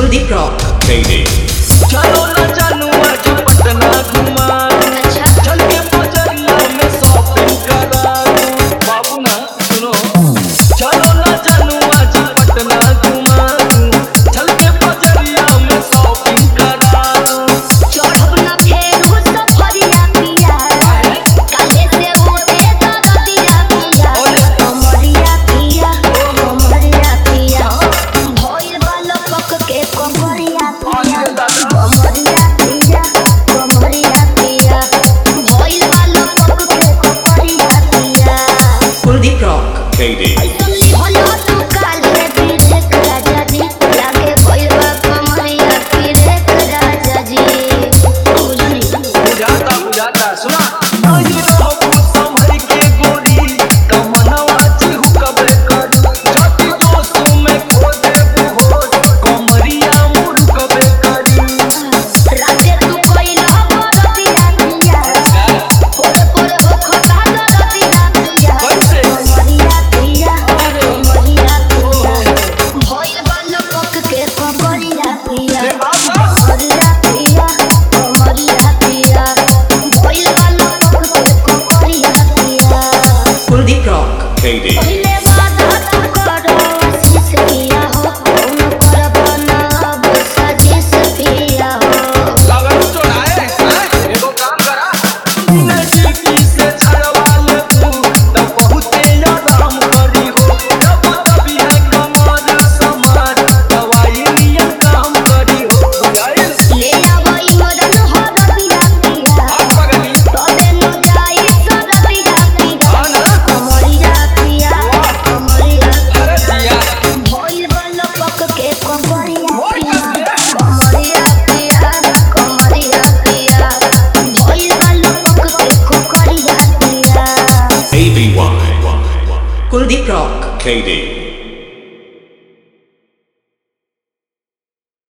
Kuldeep rock KD चलो ना जानू आज पटना घुमा चल के बजरिया में शॉपिंग करा बाबू ना सुनो चलो ना जानू आज पटना घुमा चल के बजरिया में शॉपिंग करा चढ़ब ना फेरू सफरिया पिया काले से मोटे दरदिया पिया कमरिया पिया कमरिया पिया भइल वाला पक के कमरिया पिया कमरिया पिया कमरिया पिया भइल वाला पक के कमरिया पिया कुलदीप रॉक KD भलो तू काले पीरे राजा जी लागे भइल बा कमरिया पीरे राजा जी बुझनी बुझाता सुना आज रहो संभल के गोरी कमनवा चिहु कबे कर जाति दोस्तों में खो दे हो कमरिया मुड़ कबे करी राते तू कोइला बरदिया पिया पोर हो खता दरदिया पिया कैसे? कमरिया पिया कमरिया पिया भइल वाला पक के कमरिया पिया कमरिया पिया कमरिया पिया भइल वाला पक के कमरिया पिया कुलदीप रॉक KD पहिले वादा तू करो आशीष पिया हो कौन करब ना अब साजिश पिया हो लगन चढ़ाए एगो काम करा नजदीकी से छड़वा ले तू त बहुते आराम करी हो जब कभी है कमर समार दवाई नियन काम करी हो बुझाइल ले आवई मदन हो रबिया पिया पगली तबे न जाई सरबिया पिया कमरिया पिया कमरिया अरे दिया भइल वाला पक के कमरिया पिया कमरिया पिया कमरिया पिया भइल वाला पक के कमरिया पिया ABY कुलदीप रॉक KD